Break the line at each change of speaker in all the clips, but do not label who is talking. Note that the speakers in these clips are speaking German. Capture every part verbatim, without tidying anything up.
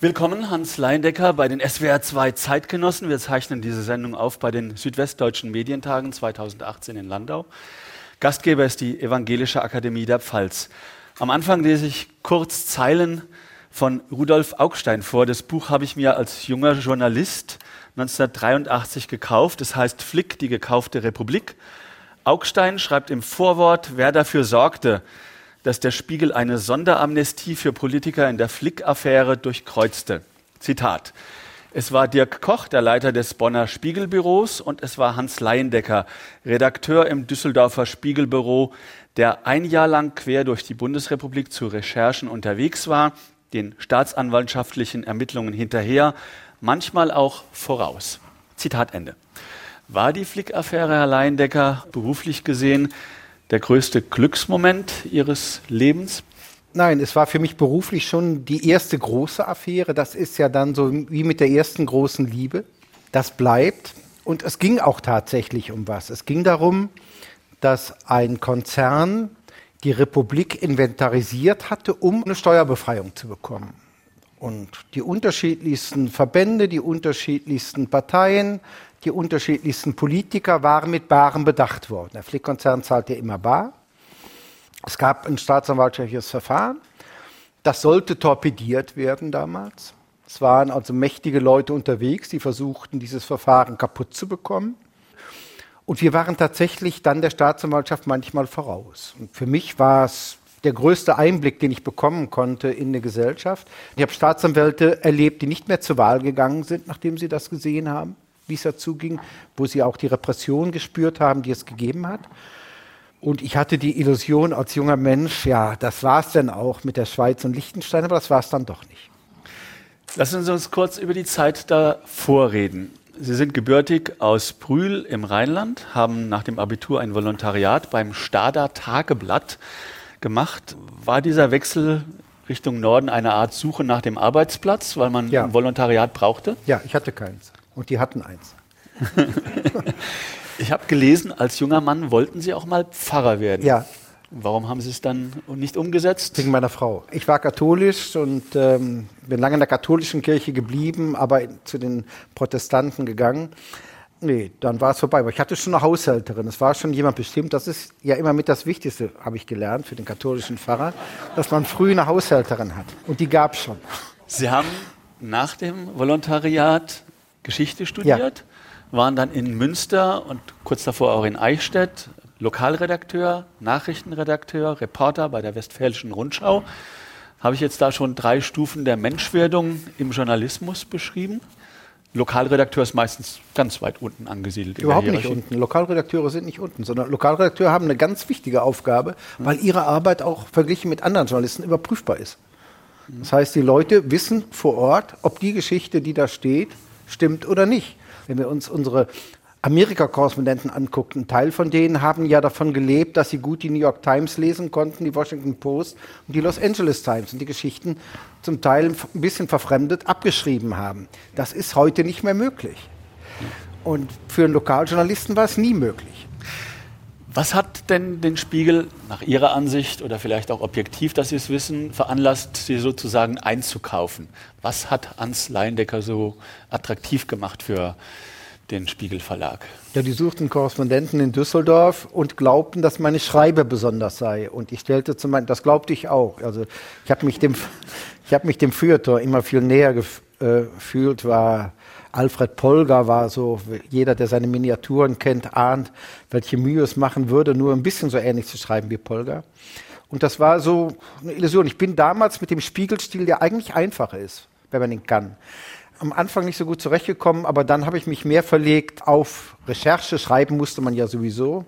Willkommen, Hans Leyendecker, bei den S W R zwei Zeitgenossen. Wir zeichnen diese Sendung auf bei den Südwestdeutschen Medientagen zweitausendachtzehn in Landau. Gastgeber ist die Evangelische Akademie der Pfalz. Am Anfang lese ich kurz Zeilen von Rudolf Augstein vor. Das Buch habe ich mir als junger Journalist neunzehnhundertdreiundachtzig gekauft. Es heißt Flick, die gekaufte Republik. Augstein schreibt im Vorwort, wer dafür sorgte, dass der Spiegel eine Sonderamnestie für Politiker in der Flick-Affäre durchkreuzte. Zitat. Es war Dirk Koch, der Leiter des Bonner Spiegelbüros, und es war Hans Leyendecker, Redakteur im Düsseldorfer Spiegelbüro, der ein Jahr lang quer durch die Bundesrepublik zu Recherchen unterwegs war, den staatsanwaltschaftlichen Ermittlungen hinterher, manchmal auch voraus. Zitat Ende. War die Flick-Affäre, Herr Leyendecker, beruflich gesehen der größte Glücksmoment Ihres Lebens?
Nein, es war für mich beruflich schon die erste große Affäre. Das ist ja dann so wie mit der ersten großen Liebe. Das bleibt. Und es ging auch tatsächlich um was. Es ging darum, dass ein Konzern die Republik inventarisiert hatte, um eine Steuerbefreiung zu bekommen. Und die unterschiedlichsten Verbände, die unterschiedlichsten Parteien, die unterschiedlichsten Politiker waren mit Barem bedacht worden. Der Flick-Konzern zahlt ja immer bar. Es gab ein staatsanwaltliches Verfahren. Das sollte torpediert werden damals. Es waren also mächtige Leute unterwegs, die versuchten, dieses Verfahren kaputt zu bekommen. Und wir waren tatsächlich dann der Staatsanwaltschaft manchmal voraus. Und für mich war es der größte Einblick, den ich bekommen konnte in eine Gesellschaft. Ich habe Staatsanwälte erlebt, die nicht mehr zur Wahl gegangen sind, nachdem sie das gesehen haben, wie es dazu ging, wo sie auch die Repression gespürt haben, die es gegeben hat. Und ich hatte die Illusion als junger Mensch, ja, das war es dann auch mit der Schweiz und Liechtenstein, aber das war es dann doch nicht.
Lassen Sie uns kurz über die Zeit davor reden. Sie sind gebürtig aus Brühl im Rheinland, haben nach dem Abitur ein Volontariat beim Stader Tageblatt gemacht. War dieser Wechsel Richtung Norden eine Art Suche nach dem Arbeitsplatz, weil man ja ein Volontariat brauchte?
Ja, ich hatte keins. Und die hatten eins.
Ich habe gelesen, als junger Mann wollten Sie auch mal Pfarrer werden.
Ja.
Warum haben Sie es dann nicht umgesetzt?
Wegen meiner Frau. Ich war katholisch und ähm, bin lange in der katholischen Kirche geblieben, aber zu den Protestanten gegangen. Nee, dann war es vorbei. Aber ich hatte schon eine Haushälterin. Es war schon jemand bestimmt. Das ist ja immer mit das Wichtigste, habe ich gelernt, für den katholischen Pfarrer, dass man früh eine Haushälterin hat. Und die gab es schon.
Sie haben nach dem Volontariat Geschichte studiert, ja. Waren dann in Münster und kurz davor auch in Eichstätt Lokalredakteur, Nachrichtenredakteur, Reporter bei der Westfälischen Rundschau. Habe ich jetzt da schon drei Stufen der Menschwerdung im Journalismus beschrieben? Lokalredakteur ist meistens ganz weit unten angesiedelt.
Überhaupt nicht unten. Lokalredakteure sind nicht unten, sondern Lokalredakteure haben eine ganz wichtige Aufgabe, mhm. weil ihre Arbeit auch verglichen mit anderen Journalisten überprüfbar ist. Mhm. Das heißt, die Leute wissen vor Ort, ob die Geschichte, die da steht, stimmt oder nicht. Wenn wir uns unsere Amerika-Korrespondenten angucken, ein Teil von denen haben ja davon gelebt, dass sie gut die New York Times lesen konnten, die Washington Post und die Los Angeles Times und die Geschichten zum Teil ein bisschen verfremdet abgeschrieben haben. Das ist heute nicht mehr möglich. Und für einen Lokaljournalisten war es nie möglich.
Was hat denn den Spiegel nach Ihrer Ansicht oder vielleicht auch objektiv, dass Sie es wissen, veranlasst, Sie sozusagen einzukaufen? Was hat Hans Leyendecker so attraktiv gemacht für den Spiegel Verlag?
Ja, die suchten Korrespondenten in Düsseldorf und glaubten, dass meine Schreibe besonders sei. Und ich stellte zum Beispiel, das glaubte ich auch. Also ich habe mich dem, ich habe mich dem Feuilleton immer viel näher gefühlt, war Alfred Polger war so, jeder, der seine Miniaturen kennt, ahnt, welche Mühe es machen würde, nur ein bisschen so ähnlich zu schreiben wie Polger. Und das war so eine Illusion. Ich bin damals mit dem Spiegelstil, der eigentlich einfach ist, wenn man ihn kann, am Anfang nicht so gut zurechtgekommen, aber dann habe ich mich mehr verlegt auf Recherche. Schreiben musste man ja sowieso.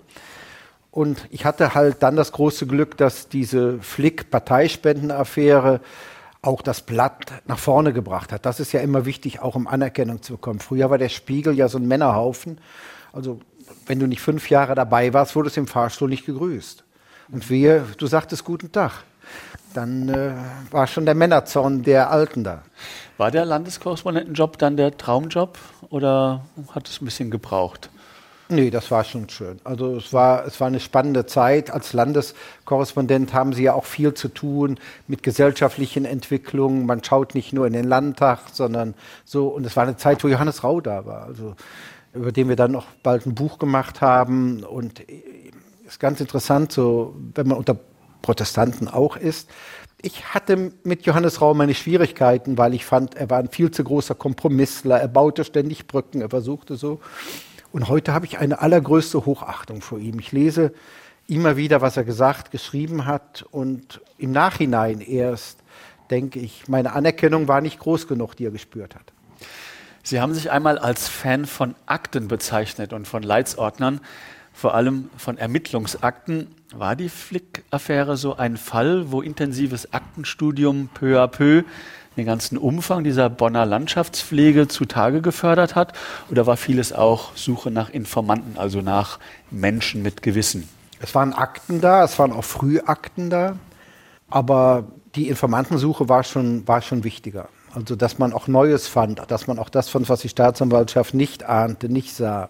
Und ich hatte halt dann das große Glück, dass diese Flick-Parteispendenaffäre auch das Blatt nach vorne gebracht hat. Das ist ja immer wichtig, auch um Anerkennung zu bekommen. Früher war der Spiegel ja so ein Männerhaufen. Also wenn du nicht fünf Jahre dabei warst, wurdest du im Fahrstuhl nicht gegrüßt. Und wir, du sagtest guten Tag. Dann äh, war schon der Männerzorn der Alten da.
War der Landeskorrespondentenjob dann der Traumjob oder hat es ein bisschen gebraucht?
Nee, das war schon schön. Also es war, es war eine spannende Zeit. Als Landeskorrespondent haben Sie ja auch viel zu tun mit gesellschaftlichen Entwicklungen. Man schaut nicht nur in den Landtag, sondern so. Und es war eine Zeit, wo Johannes Rau da war, also über den wir dann noch bald ein Buch gemacht haben. Und es ist ganz interessant, so wenn man unter Protestanten auch ist. Ich hatte mit Johannes Rau meine Schwierigkeiten, weil ich fand, er war ein viel zu großer Kompromissler. Er baute ständig Brücken, er versuchte so. Und heute habe ich eine allergrößte Hochachtung vor ihm. Ich lese immer wieder, was er gesagt, geschrieben hat. Und im Nachhinein erst denke ich, meine Anerkennung war nicht groß genug, die er gespürt hat.
Sie haben sich einmal als Fan von Akten bezeichnet und von Leitsordnern, vor allem von Ermittlungsakten. War die Flick-Affäre so ein Fall, wo intensives Aktenstudium peu à peu den ganzen Umfang dieser Bonner Landschaftspflege zutage gefördert hat? Oder war vieles auch Suche nach Informanten, also nach Menschen mit Gewissen?
Es waren Akten da, es waren auch Frühakten da, aber die Informantensuche war schon, war schon wichtiger. Also dass man auch Neues fand, dass man auch das fand, was die Staatsanwaltschaft nicht ahnte, nicht sah.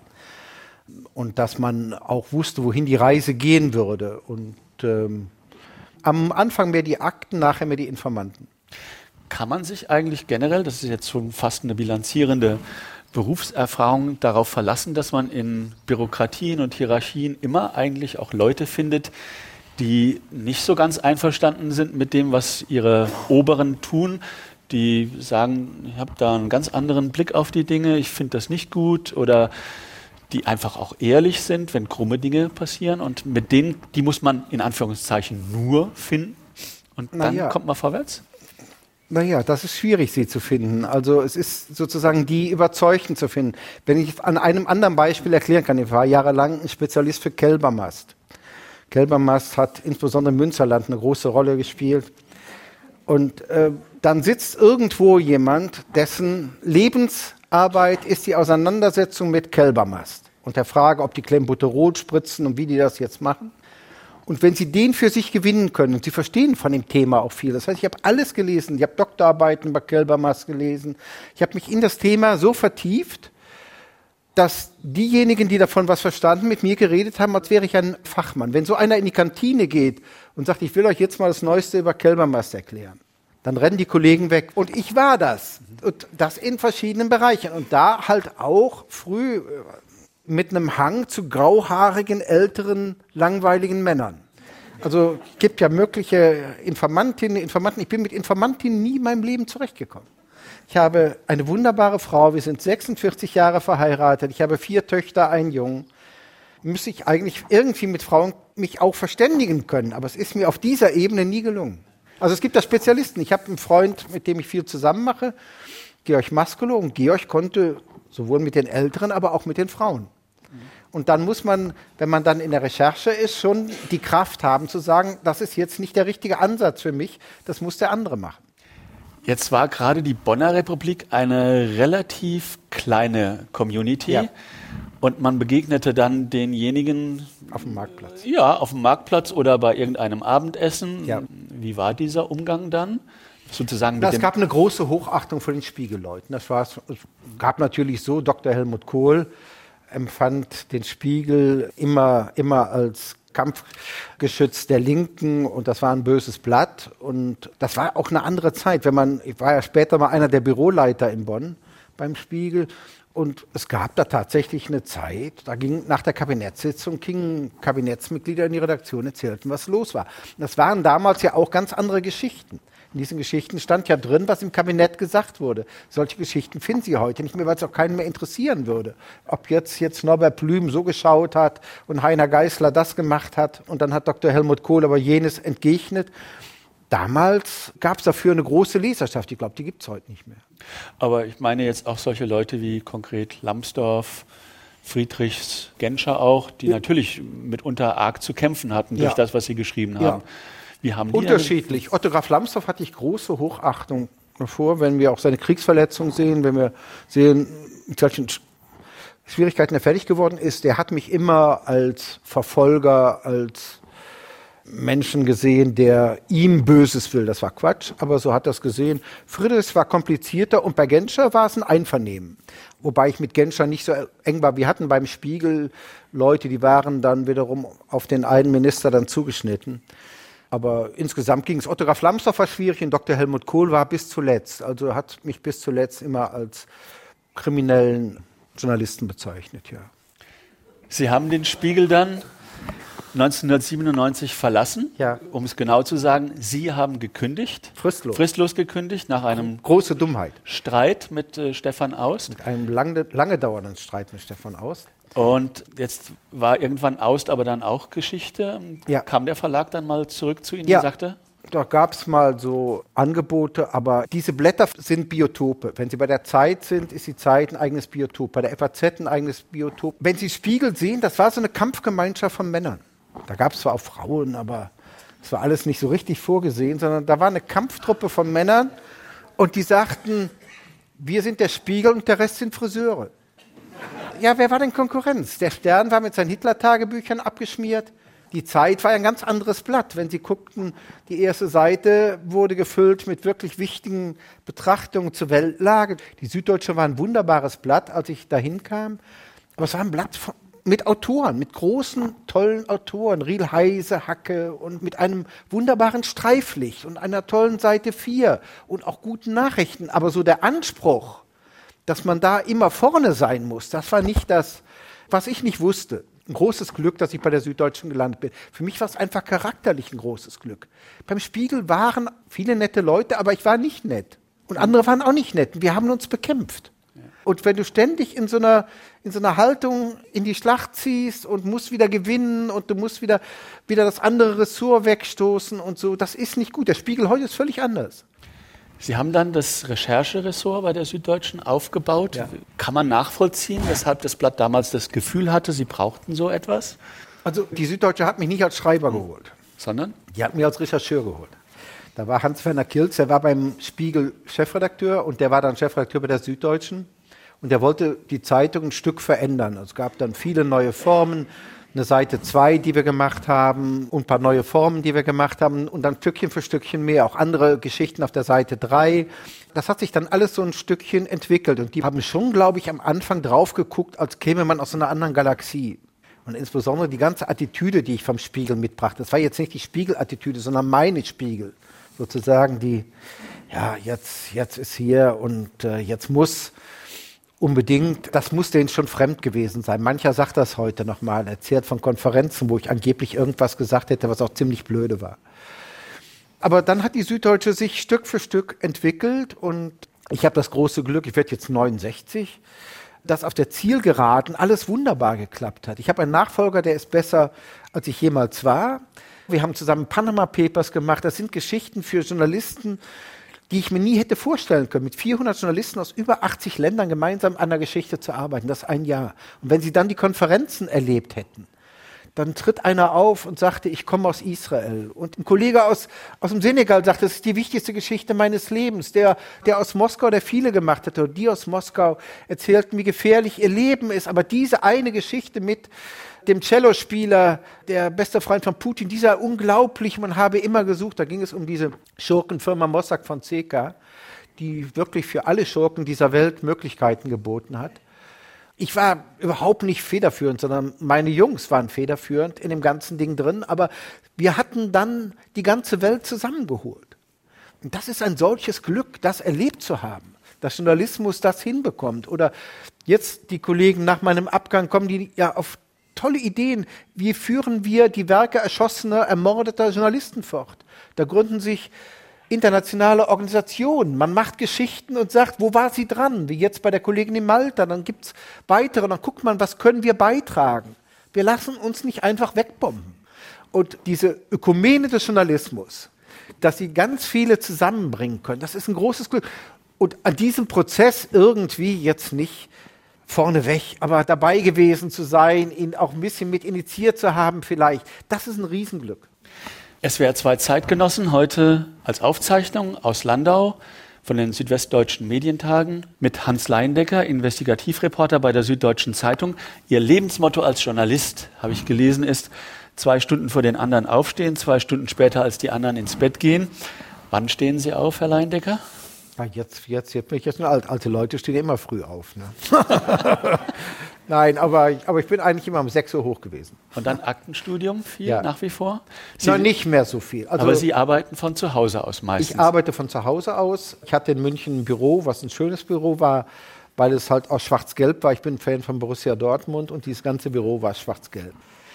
Und dass man auch wusste, wohin die Reise gehen würde. Und ähm, am Anfang mehr die Akten, nachher mehr die Informanten.
Kann man sich eigentlich generell, das ist jetzt schon fast eine bilanzierende Berufserfahrung, darauf verlassen, dass man in Bürokratien und Hierarchien immer eigentlich auch Leute findet, die nicht so ganz einverstanden sind mit dem, was ihre Oberen tun, die sagen, ich habe da einen ganz anderen Blick auf die Dinge, ich finde das nicht gut, oder die einfach auch ehrlich sind, wenn krumme Dinge passieren, und mit denen, die muss man in Anführungszeichen nur finden, und dann
ja.
kommt man vorwärts?
Naja, das ist schwierig, sie zu finden. Also es ist sozusagen die Überzeugten zu finden. Wenn ich an einem anderen Beispiel erklären kann, ich war jahrelang ein Spezialist für Kälbermast. Kälbermast hat insbesondere im Münsterland eine große Rolle gespielt. Und äh, dann sitzt irgendwo jemand, dessen Lebensarbeit ist die Auseinandersetzung mit Kälbermast und der Frage, ob die Clenbuterol spritzen und wie die das jetzt machen. Und wenn Sie den für sich gewinnen können, und Sie verstehen von dem Thema auch viel, das heißt, ich habe alles gelesen, ich habe Doktorarbeiten über Kälbermast gelesen, ich habe mich in das Thema so vertieft, dass diejenigen, die davon was verstanden, mit mir geredet haben, als wäre ich ein Fachmann. Wenn so einer in die Kantine geht und sagt, ich will euch jetzt mal das Neueste über Kälbermast erklären, dann rennen die Kollegen weg. Und ich war das. Und das in verschiedenen Bereichen. Und da halt auch früh mit einem Hang zu grauhaarigen, älteren, langweiligen Männern. Also es gibt ja mögliche Informantinnen, Informanten. Ich bin mit Informantinnen nie in meinem Leben zurechtgekommen. Ich habe eine wunderbare Frau, wir sind sechsundvierzig Jahre verheiratet, ich habe vier Töchter, einen Jungen. Müsste ich eigentlich irgendwie mit Frauen mich auch verständigen können, aber es ist mir auf dieser Ebene nie gelungen. Also es gibt da Spezialisten. Ich habe einen Freund, mit dem ich viel zusammen mache, Georg Maskulo, und Georg konnte sowohl mit den Älteren, aber auch mit den Frauen. Und dann muss man, wenn man dann in der Recherche ist, schon die Kraft haben zu sagen, das ist jetzt nicht der richtige Ansatz für mich, das muss der andere machen.
Jetzt war gerade die Bonner Republik eine relativ kleine Community, ja. Und man begegnete dann denjenigen
auf dem Marktplatz.
Ja, auf dem Marktplatz oder bei irgendeinem Abendessen.
Ja.
Wie war dieser Umgang dann? Sozusagen mit
es gab eine große Hochachtung vor den Spiegelleuten. Das war, es gab natürlich so, Doktor Helmut Kohl empfand den Spiegel immer, immer als Kampfgeschütz der Linken, und das war ein böses Blatt. Und das war auch eine andere Zeit. Wenn man, ich war ja später mal einer der Büroleiter in Bonn beim Spiegel, und es gab da tatsächlich eine Zeit, da ging nach der Kabinettssitzung gingen Kabinettsmitglieder in die Redaktion, erzählten, was los war. Das waren damals ja auch ganz andere Geschichten. In diesen Geschichten stand ja drin, was im Kabinett gesagt wurde. Solche Geschichten finden Sie heute nicht mehr, weil es auch keinen mehr interessieren würde. Ob jetzt, jetzt Norbert Blüm so geschaut hat und Heiner Geißler das gemacht hat und dann hat Doktor Helmut Kohl aber jenes entgegnet. Damals gab es dafür eine große Leserschaft. Ich glaube, die gibt es heute nicht mehr.
Aber ich meine jetzt auch solche Leute wie konkret Lambsdorff, Friedrichs, Genscher auch, die ja. natürlich mitunter arg zu kämpfen hatten durch ja. das, was sie geschrieben haben. Ja. Wie haben die
Unterschiedlich. Otto Graf Lambsdorff hatte ich große Hochachtung davor, wenn wir auch seine Kriegsverletzung sehen, wenn wir sehen, mit solchen Schwierigkeiten er fertig geworden ist. Der hat mich immer als Verfolger, als Menschen gesehen, der ihm Böses will. Das war Quatsch, aber so hat er es gesehen. Friedrichs war komplizierter und bei Genscher war es ein Einvernehmen. Wobei ich mit Genscher nicht so eng war. Wir hatten beim Spiegel Leute, die waren dann wiederum auf den einen Minister dann zugeschnitten. Aber insgesamt ging es. Otto Graf Lambsdorff war schwierig und Doktor Helmut Kohl war bis zuletzt. Also hat mich bis zuletzt immer als kriminellen Journalisten bezeichnet, ja.
Sie haben den Spiegel dann neunzehnhundertsiebenundneunzig verlassen, ja. Um es genau zu sagen. Sie haben gekündigt.
Fristlos.
Fristlos gekündigt nach einem
große Dummheit.
Streit mit äh, Stefan Aust.
Mit einem lange, lange dauernden Streit mit Stefan Aust.
Und jetzt war irgendwann Aust aber dann auch Geschichte. Ja. Kam der Verlag dann mal zurück zu Ihnen
ja.
und sagte?
Da gab es mal so Angebote, aber diese Blätter sind Biotope. Wenn Sie bei der Zeit sind, ist die Zeit ein eigenes Biotop. Bei der F A Z ein eigenes Biotop. Wenn Sie Spiegel sehen, das war so eine Kampfgemeinschaft von Männern. Da gab es zwar auch Frauen, aber es war alles nicht so richtig vorgesehen, sondern da war eine Kampftruppe von Männern und die sagten, wir sind der Spiegel und der Rest sind Friseure. Ja, wer war denn Konkurrenz? Der Stern war mit seinen Hitler-Tagebüchern abgeschmiert. Die Zeit war ein ganz anderes Blatt. Wenn Sie guckten, die erste Seite wurde gefüllt mit wirklich wichtigen Betrachtungen zur Weltlage. Die Süddeutsche war ein wunderbares Blatt, als ich dahin kam. Aber es war ein Blatt von, mit Autoren, mit großen, tollen Autoren. Riel Heise, Hacke und mit einem wunderbaren Streiflicht und einer tollen Seite vier und auch guten Nachrichten. Aber so der Anspruch, dass man da immer vorne sein muss, das war nicht das, was ich nicht wusste. Ein großes Glück, dass ich bei der Süddeutschen gelandet bin. Für mich war es einfach charakterlich ein großes Glück. Beim Spiegel waren viele nette Leute, aber ich war nicht nett. Und andere waren auch nicht nett. Wir haben uns bekämpft. Ja. Und wenn du ständig in so einer, in so einer Haltung in die Schlacht ziehst und musst wieder gewinnen und du musst wieder, wieder das andere Ressort wegstoßen und so, das ist nicht gut. Der Spiegel heute ist völlig anders.
Sie haben dann das Rechercheressort bei der Süddeutschen aufgebaut. Ja. Kann man nachvollziehen, weshalb das Blatt damals das Gefühl hatte, Sie brauchten so etwas?
Also die Süddeutsche hat mich nicht als Schreiber geholt.
Sondern?
Die hat mich als Rechercheur geholt. Da war Hans-Werner Kilz, der war beim Spiegel Chefredakteur und der war dann Chefredakteur bei der Süddeutschen. Und der wollte die Zeitung ein Stück verändern. Also es gab dann viele neue Formen. Eine Seite zwei, die wir gemacht haben und ein paar neue Formen, die wir gemacht haben und dann Stückchen für Stückchen mehr, auch andere Geschichten auf der Seite drei. Das hat sich dann alles so ein Stückchen entwickelt und die haben schon, glaube ich, am Anfang drauf geguckt, als käme man aus einer anderen Galaxie. Und insbesondere die ganze Attitüde, die ich vom Spiegel mitbrachte, das war jetzt nicht die Spiegel-Attitüde, sondern meine Spiegel. Sozusagen die, ja, jetzt, jetzt ist hier und äh, jetzt muss... Unbedingt, das muss denen schon fremd gewesen sein. Mancher sagt das heute nochmal, erzählt von Konferenzen, wo ich angeblich irgendwas gesagt hätte, was auch ziemlich blöde war. Aber dann hat die Süddeutsche sich Stück für Stück entwickelt und ich habe das große Glück, ich werde jetzt neunundsechzig, dass auf der Zielgeraden alles wunderbar geklappt hat. Ich habe einen Nachfolger, der ist besser, als ich jemals war. Wir haben zusammen Panama Papers gemacht. Das sind Geschichten für Journalisten, die ich mir nie hätte vorstellen können, mit vierhundert Journalisten aus über achtzig Ländern gemeinsam an der Geschichte zu arbeiten. Das ist ein Jahr. Und wenn Sie dann die Konferenzen erlebt hätten, dann tritt einer auf und sagte, ich komme aus Israel. Und ein Kollege aus, aus dem Senegal sagte, das ist die wichtigste Geschichte meines Lebens. Der, der aus Moskau, der viele gemacht hat, oder die aus Moskau erzählten, wie gefährlich ihr Leben ist. Aber diese eine Geschichte mit dem Cellospieler, der beste Freund von Putin, dieser unglaublich, man habe immer gesucht, da ging es um diese Schurkenfirma Mossack Fonseca, die wirklich für alle Schurken dieser Welt Möglichkeiten geboten hat. Ich war überhaupt nicht federführend, sondern meine Jungs waren federführend in dem ganzen Ding drin, aber wir hatten dann die ganze Welt zusammengeholt. Und das ist ein solches Glück, das erlebt zu haben, dass Journalismus das hinbekommt. Oder jetzt die Kollegen nach meinem Abgang kommen die ja auf tolle Ideen. Wie führen wir die Werke erschossener, ermordeter Journalisten fort? Da gründen sich internationale Organisationen. Man macht Geschichten und sagt, wo war sie dran? Wie jetzt bei der Kollegin in Malta. Dann gibt es weitere. Dann guckt man, was können wir beitragen? Wir lassen uns nicht einfach wegbomben. Und diese Ökumene des Journalismus, dass sie ganz viele zusammenbringen können, das ist ein großes Glück. Und an diesem Prozess irgendwie jetzt nicht vorneweg, aber dabei gewesen zu sein, ihn auch ein bisschen mit initiiert zu haben vielleicht, das ist ein Riesenglück.
S W R zwei Zeitgenossen heute als Aufzeichnung aus Landau von den Südwestdeutschen Medientagen mit Hans Leindecker, Investigativreporter bei der Süddeutschen Zeitung. Ihr Lebensmotto als Journalist, habe ich gelesen, ist, zwei Stunden vor den anderen aufstehen, zwei Stunden später als die anderen ins Bett gehen. Wann stehen Sie auf, Herr Leindecker?
Ja, jetzt, jetzt, jetzt bin ich jetzt nur alt. Alte Leute stehen immer früh auf. Ne? Nein, aber, aber ich bin eigentlich immer um sechs Uhr hoch gewesen.
Und dann Aktenstudium viel
ja.
nach wie vor? Sie,
Nein, nicht mehr so viel.
Also, aber Sie arbeiten von zu Hause aus meistens?
Ich arbeite von zu Hause aus. Ich hatte in München ein Büro, was ein schönes Büro war, weil es halt auch schwarz-gelb war. Ich bin Fan von Borussia Dortmund und dieses ganze Büro war schwarz-gelb.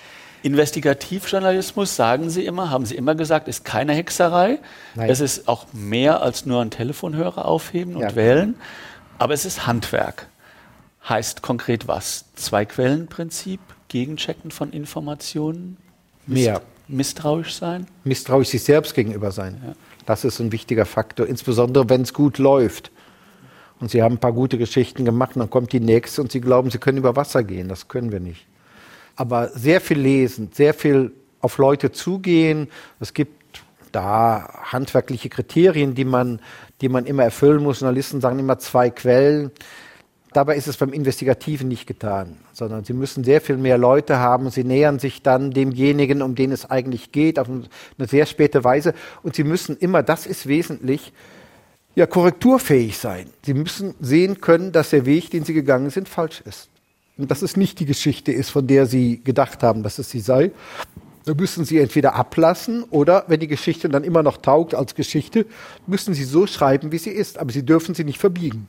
Investigativjournalismus, sagen Sie immer, haben Sie immer gesagt, ist keine Hexerei. Nein. Es ist auch mehr als nur einen Telefonhörer aufheben und ja. wählen. Aber es ist Handwerk. Heißt konkret was? Zwei-Quellen-Prinzip, Gegenchecken von Informationen?
Mist- mehr.
Misstrauisch sein?
Misstrauisch sich selbst gegenüber sein. Ja. Das ist ein wichtiger Faktor, insbesondere wenn es gut läuft. Und Sie haben ein paar gute Geschichten gemacht, und dann kommt die nächste und Sie glauben, Sie können über Wasser gehen. Das können wir nicht. Aber sehr viel lesen, sehr viel auf Leute zugehen. Es gibt da handwerkliche Kriterien, die man, die man immer erfüllen muss. Journalisten sagen immer zwei Quellen. Dabei ist es beim Investigativen nicht getan, sondern Sie müssen sehr viel mehr Leute haben. Sie nähern sich dann demjenigen, um den es eigentlich geht, auf eine sehr späte Weise. Und Sie müssen immer, das ist wesentlich, ja, korrekturfähig sein. Sie müssen sehen können, dass der Weg, den Sie gegangen sind, falsch ist. Und dass es nicht die Geschichte ist, von der Sie gedacht haben, dass es sie sei. Da müssen Sie entweder ablassen oder, wenn die Geschichte dann immer noch taugt als Geschichte, müssen Sie so schreiben, wie sie ist. Aber Sie dürfen sie nicht verbiegen.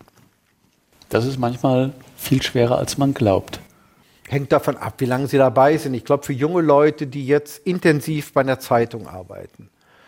Das ist manchmal viel schwerer, als man glaubt.
Hängt davon ab, wie lange Sie dabei sind. Ich glaube, für junge Leute, die jetzt intensiv bei einer Zeitung arbeiten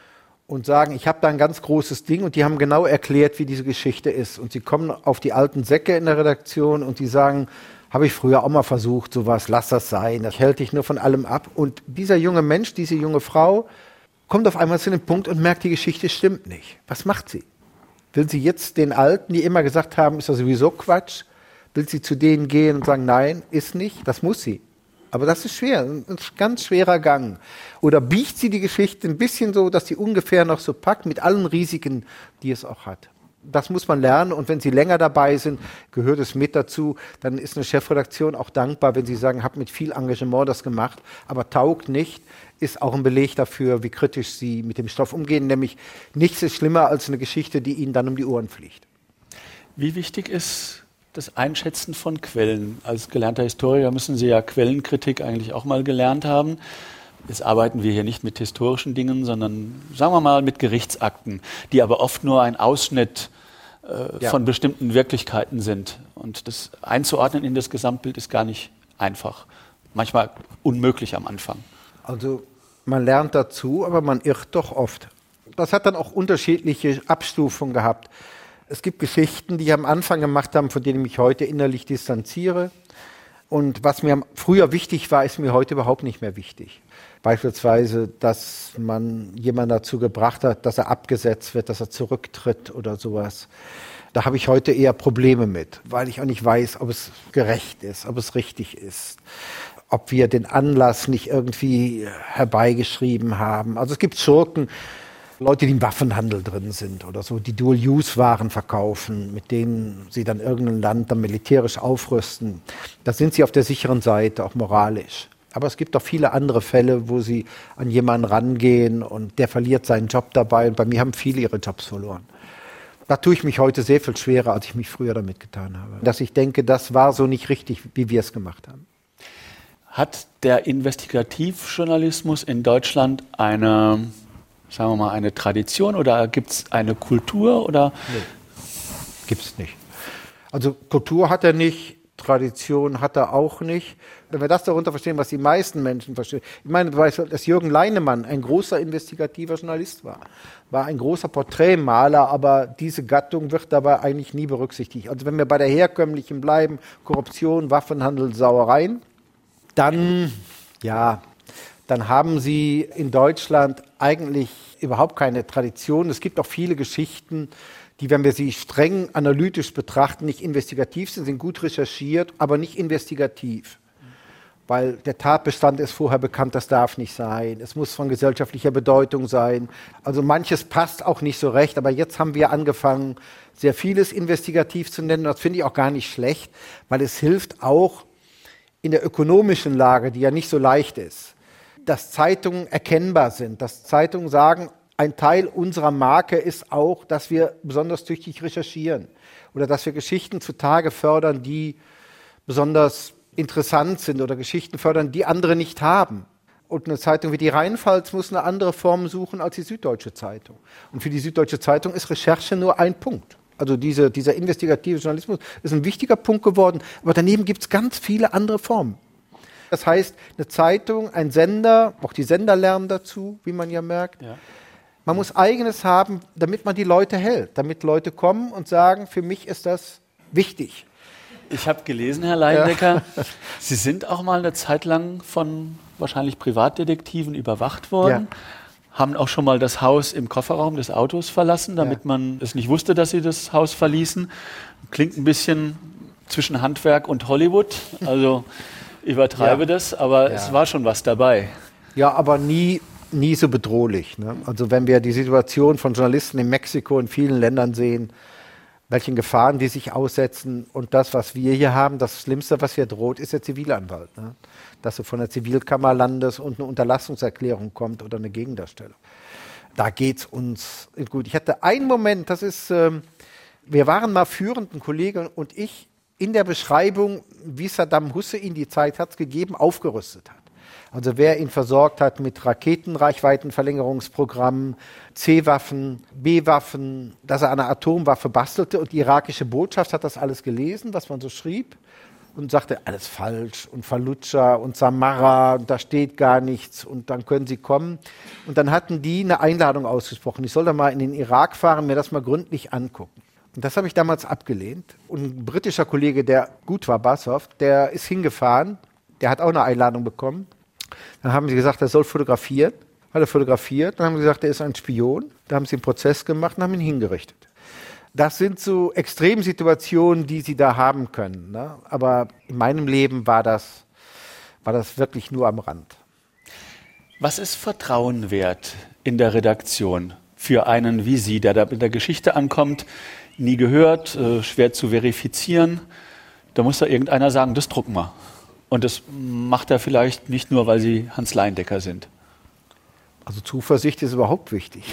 und sagen, ich habe da ein ganz großes Ding und die haben genau erklärt, wie diese Geschichte ist. Und sie kommen auf die alten Säcke in der Redaktion und die sagen, habe ich früher auch mal versucht, sowas, lass das sein, das hält dich nur von allem ab. Und dieser junge Mensch, diese junge Frau kommt auf einmal zu dem Punkt und merkt, die Geschichte stimmt nicht. Was macht sie? Will sie jetzt den Alten, die immer gesagt haben, ist das sowieso Quatsch, will sie zu denen gehen und sagen, nein, ist nicht, das muss sie. Aber das ist schwer, ein ganz schwerer Gang. Oder biegt sie die Geschichte ein bisschen so, dass sie ungefähr noch so packt, mit allen Risiken, die es auch hat. Das muss man lernen und wenn Sie länger dabei sind, gehört es mit dazu, dann ist eine Chefredaktion auch dankbar, wenn Sie sagen, habe mit viel Engagement das gemacht, aber taugt nicht, ist auch ein Beleg dafür, wie kritisch Sie mit dem Stoff umgehen, nämlich nichts ist schlimmer als eine Geschichte, die Ihnen dann um die Ohren fliegt.
Wie wichtig ist das Einschätzen von Quellen? Als gelernter Historiker müssen Sie ja Quellenkritik eigentlich auch mal gelernt haben. Jetzt arbeiten wir hier nicht mit historischen Dingen, sondern sagen wir mal mit Gerichtsakten, die aber oft nur ein Ausschnitt äh, ja. von bestimmten Wirklichkeiten sind. Und das einzuordnen in das Gesamtbild ist gar nicht einfach. Manchmal unmöglich am Anfang.
Also man lernt dazu, aber man irrt doch oft. Das hat dann auch unterschiedliche Abstufungen gehabt. Es gibt Geschichten, die am Anfang gemacht haben, von denen ich mich heute innerlich distanziere. Und was mir früher wichtig war, ist mir heute überhaupt nicht mehr wichtig. Beispielsweise, dass man jemanden dazu gebracht hat, dass er abgesetzt wird, dass er zurücktritt oder sowas. Da habe ich heute eher Probleme mit, weil ich auch nicht weiß, ob es gerecht ist, ob es richtig ist, ob wir den Anlass nicht irgendwie herbeigeschrieben haben. Also es gibt Schurken, Leute, die im Waffenhandel drin sind oder so, die Dual-Use-Waren verkaufen, mit denen sie dann irgendein Land dann militärisch aufrüsten. Da sind sie auf der sicheren Seite, auch moralisch. Aber es gibt auch viele andere Fälle, wo sie an jemanden rangehen und der verliert seinen Job dabei. Und bei mir haben viele ihre Jobs verloren. Da tue ich mich heute sehr viel schwerer, als ich mich früher damit getan habe. Dass ich denke, das war so nicht richtig, wie wir es gemacht haben.
Hat der Investigativjournalismus in Deutschland eine, sagen wir mal, eine Tradition oder gibt es eine Kultur? Oder?
Nee, gibt es nicht. Also Kultur hat er nicht. Tradition hat er auch nicht. Wenn wir das darunter verstehen, was die meisten Menschen verstehen. Ich meine, dass Jürgen Leinemann ein großer investigativer Journalist war, war ein großer Porträtmaler, aber diese Gattung wird dabei eigentlich nie berücksichtigt. Also wenn wir bei der herkömmlichen bleiben, Korruption, Waffenhandel, Sauereien, dann, ja, dann haben sie in Deutschland eigentlich überhaupt keine Tradition. Es gibt auch viele Geschichten, die, wenn wir sie streng analytisch betrachten, nicht investigativ sind, sind gut recherchiert, aber nicht investigativ. Weil der Tatbestand ist vorher bekannt, das darf nicht sein. Es muss von gesellschaftlicher Bedeutung sein. Also manches passt auch nicht so recht, aber jetzt haben wir angefangen, sehr vieles investigativ zu nennen. Das finde ich auch gar nicht schlecht, weil es hilft auch in der ökonomischen Lage, die ja nicht so leicht ist. dass Zeitungen erkennbar sind, dass Zeitungen sagen, ein Teil unserer Marke ist auch, dass wir besonders tüchtig recherchieren oder dass wir Geschichten zutage fördern, die besonders interessant sind oder Geschichten fördern, die andere nicht haben. Und eine Zeitung wie die Rheinpfalz muss eine andere Form suchen als die Süddeutsche Zeitung. Und für die Süddeutsche Zeitung ist Recherche nur ein Punkt. Also diese, dieser investigative Journalismus ist ein wichtiger Punkt geworden, aber daneben gibt es ganz viele andere Formen. Das heißt, eine Zeitung, ein Sender, auch die Sender lernen dazu, wie man ja merkt. Ja. Man muss Eigenes haben, damit man die Leute hält, damit Leute kommen und sagen, für mich ist das wichtig.
Ich habe gelesen, Herr Leindecker, ja. Sie sind auch mal eine Zeit lang von wahrscheinlich Privatdetektiven überwacht worden, ja. haben auch schon mal das Haus im Kofferraum des Autos verlassen, damit ja. man es nicht wusste, dass Sie das Haus verließen. Klingt ein bisschen zwischen Handwerk und Hollywood, also übertreibe ja. das, aber ja. es war schon was dabei.
Ja, aber nie... nie so bedrohlich. Ne? Also wenn wir die Situation von Journalisten in Mexiko in vielen Ländern sehen, welchen Gefahren die sich aussetzen und das, was wir hier haben, das Schlimmste, was hier droht, ist der Zivilanwalt. Ne? Dass du von der Zivilkammer landest und eine Unterlassungserklärung kommt oder eine Gegendarstellung. Da geht es uns gut. Ich hatte einen Moment, das ist, ähm, wir waren mal führend, ein Kollege und ich, in der Beschreibung, wie Saddam Hussein, die Zeit hat es gegeben, aufgerüstet hat. Also wer ihn versorgt hat mit Raketenreichweitenverlängerungsprogrammen, C-Waffen, B-Waffen, dass er eine Atomwaffe bastelte. Und die irakische Botschaft hat das alles gelesen, was man so schrieb, und sagte, alles falsch und Fallujah und Samarra, und da steht gar nichts und dann können Sie kommen. Und dann hatten die eine Einladung ausgesprochen. Ich soll da mal in den Irak fahren, mir das mal gründlich angucken. Und das habe ich damals abgelehnt. Und ein britischer Kollege, der gut war, Bassoff, der ist hingefahren, der hat auch eine Einladung bekommen. Dann haben sie gesagt, er soll fotografieren. Hat er fotografiert. Dann haben sie gesagt, er ist ein Spion. Da haben sie einen Prozess gemacht und haben ihn hingerichtet. Das sind so Extremsituationen, die sie da haben können. Ne? Aber in meinem Leben war das, war das wirklich nur am Rand.
Was ist Vertrauen wert in der Redaktion für einen wie Sie, der da mit der Geschichte ankommt, nie gehört, äh, schwer zu verifizieren? Da muss da irgendeiner sagen, das drucken wir. Und das macht er vielleicht nicht nur, weil Sie Hans Leindecker sind.
Also Zuversicht ist überhaupt wichtig.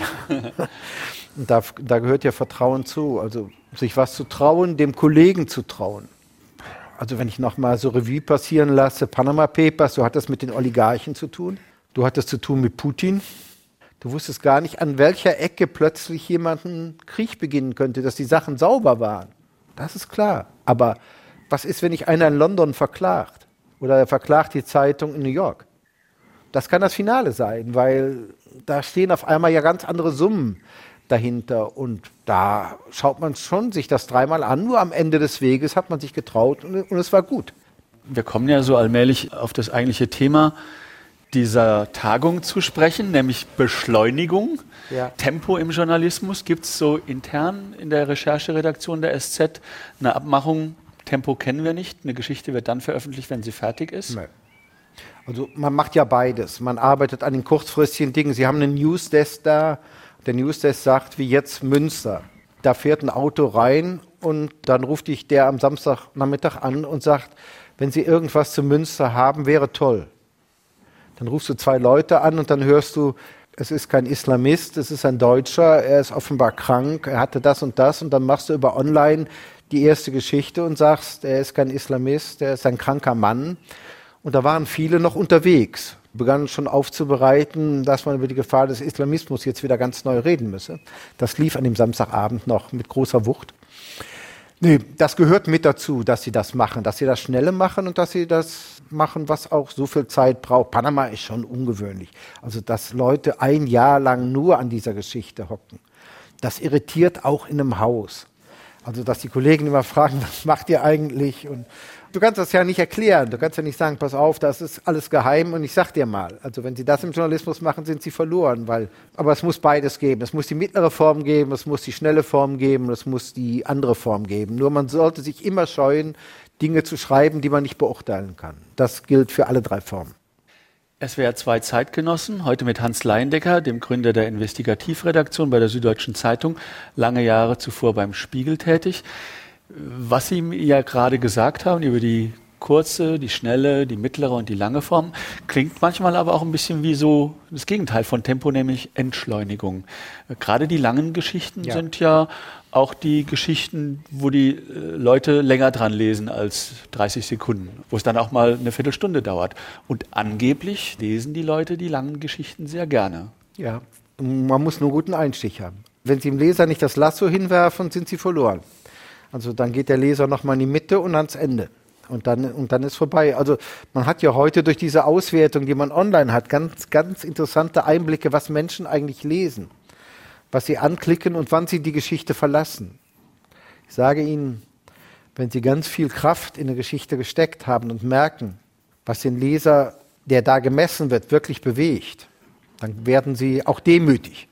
Und da, da gehört ja Vertrauen zu. Also sich was zu trauen, dem Kollegen zu trauen. Also wenn ich nochmal so Revue passieren lasse, Panama Papers, du hattest mit den Oligarchen zu tun. Du hattest zu tun mit Putin. Du wusstest gar nicht, an welcher Ecke plötzlich jemand einen Krieg beginnen könnte, dass die Sachen sauber waren. Das ist klar. Aber was ist, wenn ich einer in London verklagt? Oder er verklagt die Zeitung in New York. Das kann das Finale sein, weil da stehen auf einmal ja ganz andere Summen dahinter. Und da schaut man schon sich das dreimal an. Nur am Ende des Weges hat man sich getraut und, und es war gut.
Wir kommen ja so allmählich auf das eigentliche Thema dieser Tagung zu sprechen, nämlich Beschleunigung, ja. Tempo im Journalismus. Gibt es so intern in der Rechercheredaktion der S Z eine Abmachung? Tempo kennen wir nicht. Eine Geschichte wird dann veröffentlicht, wenn sie fertig ist.
Nee. Also man macht ja beides. Man arbeitet an den kurzfristigen Dingen. Sie haben einen Newsdesk da. Der Newsdesk sagt, wie jetzt Münster. Da fährt ein Auto rein und dann ruft dich der am Samstagnachmittag an und sagt, wenn Sie irgendwas zu Münster haben, wäre toll. Dann rufst du zwei Leute an und dann hörst du, es ist kein Islamist, es ist ein Deutscher, er ist offenbar krank, er hatte das und das und dann machst du über online die erste Geschichte und sagst, er ist kein Islamist, er ist ein kranker Mann. Und da waren viele noch unterwegs, begannen schon aufzubereiten, dass man über die Gefahr des Islamismus jetzt wieder ganz neu reden müsse. Das lief an dem Samstagabend noch mit großer Wucht. Nee, das gehört mit dazu, dass sie das machen, dass sie das Schnelle machen und dass sie das machen, was auch so viel Zeit braucht. Panama ist schon ungewöhnlich. Also, dass Leute ein Jahr lang nur an dieser Geschichte hocken, das irritiert auch in einem Haus. Also, dass die Kollegen immer fragen, was macht ihr eigentlich? Und du kannst das ja nicht erklären. Du kannst ja nicht sagen, pass auf, das ist alles geheim und ich sag dir mal. Also, wenn sie das im Journalismus machen, sind sie verloren. Weil, aber es muss beides geben. Es muss die mittlere Form geben, es muss die schnelle Form geben, es muss die andere Form geben. Nur man sollte sich immer scheuen, Dinge zu schreiben, die man nicht beurteilen kann. Das gilt für alle drei Formen.
S W R zwei Zeitgenossen, heute mit Hans Leindecker, dem Gründer der Investigativredaktion bei der Süddeutschen Zeitung, lange Jahre zuvor beim Spiegel tätig. Was Sie ja gerade gesagt haben über die kurze, die schnelle, die mittlere und die lange Form. Klingt manchmal aber auch ein bisschen wie so das Gegenteil von Tempo, nämlich Entschleunigung. Gerade die langen Geschichten ja. sind ja auch die Geschichten, wo die Leute länger dran lesen als dreißig Sekunden, wo es dann auch mal eine Viertelstunde dauert. Und angeblich lesen die Leute die langen Geschichten sehr gerne.
Ja, man muss nur einen guten Einstich haben. Wenn Sie dem Leser nicht das Lasso hinwerfen, sind Sie verloren. Also dann geht der Leser nochmal in die Mitte und ans Ende. Und dann, und dann ist vorbei. Also man hat ja heute durch diese Auswertung, die man online hat, ganz, ganz interessante Einblicke, was Menschen eigentlich lesen, was sie anklicken und wann sie die Geschichte verlassen. Ich sage Ihnen, wenn Sie ganz viel Kraft in eine Geschichte gesteckt haben und merken, was den Leser, der da gemessen wird, wirklich bewegt, dann werden Sie auch demütig.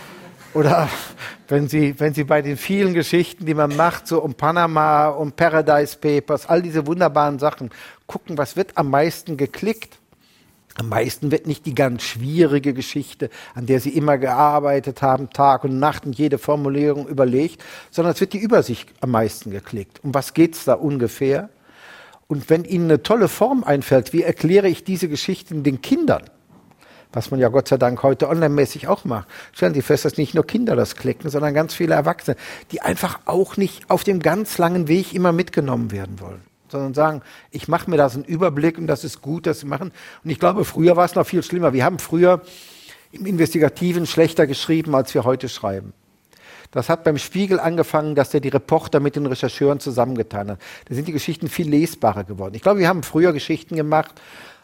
Oder wenn Sie, wenn Sie bei den vielen Geschichten, die man macht, so um Panama, um Paradise Papers, all diese wunderbaren Sachen, gucken, was wird am meisten geklickt. Am meisten wird nicht die ganz schwierige Geschichte, an der Sie immer gearbeitet haben, Tag und Nacht und jede Formulierung überlegt, sondern es wird die Übersicht am meisten geklickt. Um was geht es da ungefähr? Und wenn Ihnen eine tolle Form einfällt, wie erkläre ich diese Geschichten den Kindern? Was man ja Gott sei Dank heute online-mäßig auch macht. Stellen Sie fest, dass nicht nur Kinder das klicken, sondern ganz viele Erwachsene, die einfach auch nicht auf dem ganz langen Weg immer mitgenommen werden wollen, sondern sagen, ich mache mir das einen Überblick und das ist gut, das zu machen. Und ich glaube, früher war es noch viel schlimmer. Wir haben früher im Investigativen schlechter geschrieben, als wir heute schreiben. Das hat beim Spiegel angefangen, dass der die Reporter mit den Rechercheuren zusammengetan hat. Da sind die Geschichten viel lesbarer geworden. Ich glaube, wir haben früher Geschichten gemacht,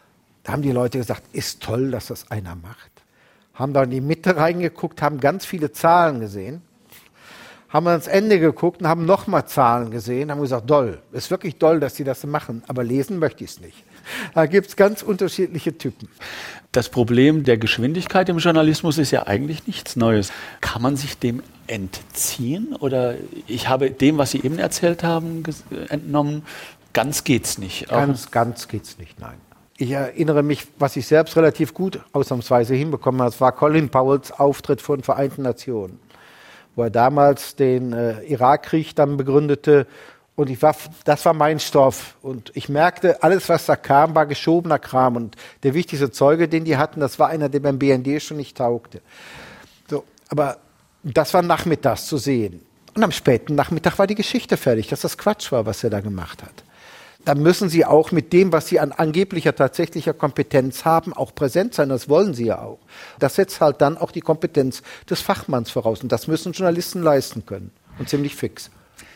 da haben die Leute gesagt, ist toll, dass das einer macht. Haben da in die Mitte reingeguckt, haben ganz viele Zahlen gesehen, haben ans Ende geguckt und haben nochmal Zahlen gesehen, haben gesagt, doll, ist wirklich doll, dass die das machen, aber lesen möchte ich es nicht. Da gibt es ganz unterschiedliche Typen.
Das Problem der Geschwindigkeit im Journalismus ist ja eigentlich nichts Neues. Kann man sich dem entziehen? Oder ich habe dem, was Sie eben erzählt haben, entnommen, ganz geht's nicht.
Ganz, Auch ganz geht's nicht, nein. Ich erinnere mich, was ich selbst relativ gut ausnahmsweise hinbekommen habe, das war Colin Powells Auftritt vor den Vereinten Nationen, wo er damals den äh, Irakkrieg dann begründete. Und ich war, das war mein Stoff. Und ich merkte, alles, was da kam, war geschobener Kram. Und der wichtigste Zeuge, den die hatten, das war einer, der beim B N D schon nicht taugte. So, aber das war nachmittags zu sehen. Und am späten Nachmittag war die Geschichte fertig, dass das Quatsch war, was er da gemacht hat. Dann müssen Sie auch mit dem, was Sie an angeblicher, tatsächlicher Kompetenz haben, auch präsent sein. Das wollen Sie ja auch. Das setzt halt dann auch die Kompetenz des Fachmanns voraus. Und das müssen Journalisten leisten können. Und ziemlich fix.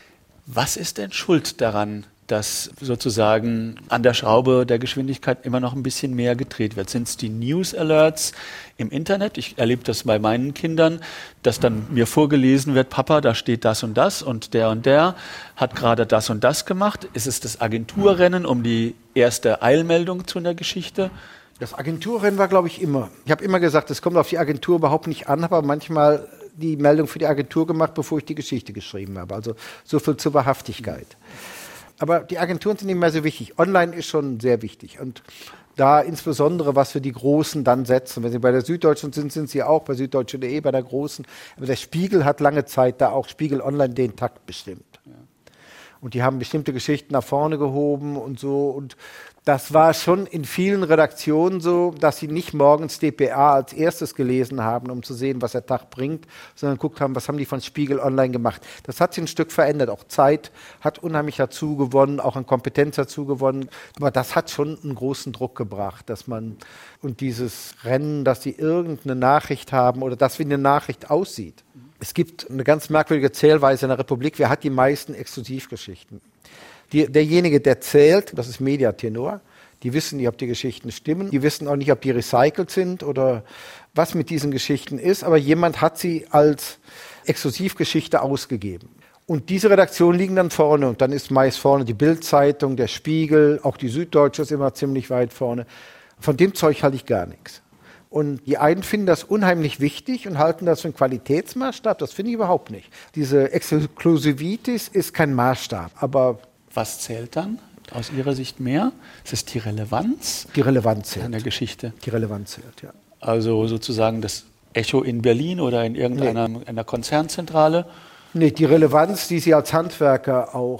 Was ist denn schuld daran, dass sozusagen an der Schraube der Geschwindigkeit immer noch ein bisschen mehr gedreht wird? Sind es die News-Alerts im Internet? Ich erlebe das bei meinen Kindern, dass dann mir vorgelesen wird, Papa, da steht das und das und der und der hat gerade das und das gemacht. Ist es das Agenturrennen um die erste Eilmeldung zu einer Geschichte?
Das Agenturrennen war, glaube ich, immer. Ich habe immer gesagt, es kommt auf die Agentur überhaupt nicht an, aber manchmal die Meldung für die Agentur gemacht, bevor ich die Geschichte geschrieben habe. Also so viel zur Wahrhaftigkeit. Aber die Agenturen sind nicht mehr so wichtig. Online ist schon sehr wichtig. Und da insbesondere, was für die Großen dann setzen. Wenn Sie bei der Süddeutschen sind, sind Sie auch bei süddeutsche punkt de, bei der Großen. Aber der Spiegel hat lange Zeit da auch Spiegel Online den Takt bestimmt. Ja. Und die haben bestimmte Geschichten nach vorne gehoben und so. Und das war schon in vielen Redaktionen so, dass sie nicht morgens D P A als erstes gelesen haben, um zu sehen, was der Tag bringt, sondern geguckt haben, was haben die von Spiegel Online gemacht. Das hat sich ein Stück verändert. Auch Zeit hat unheimlich dazu gewonnen, auch an Kompetenz dazu gewonnen. Aber das hat schon einen großen Druck gebracht, dass man, und dieses Rennen, dass sie irgendeine Nachricht haben oder dass wie eine Nachricht aussieht. Es gibt eine ganz merkwürdige Zählweise in der Republik. Wer hat die meisten Exklusivgeschichten? Die, derjenige, der zählt, das ist Mediatenor, die wissen nicht, ob die Geschichten stimmen, die wissen auch nicht, ob die recycelt sind oder was mit diesen Geschichten ist, aber jemand hat sie als Exklusivgeschichte ausgegeben. Und diese Redaktionen liegen dann vorne und dann ist meist vorne die Bild-Zeitung, der Spiegel, auch die Süddeutsche ist immer ziemlich weit vorne. Von dem Zeug halte ich gar nichts. Und die einen finden das unheimlich wichtig und halten das für einen Qualitätsmaßstab, das finde ich überhaupt nicht. Diese Exklusivitis ist kein Maßstab, aber
was zählt dann aus Ihrer Sicht mehr? Ist es die Relevanz?
Die Relevanz zählt.
An der Geschichte?
Die Relevanz zählt, ja.
Also sozusagen das Echo in Berlin oder in irgendeiner nee. einer Konzernzentrale?
Nee, die Relevanz, die Sie als Handwerker auch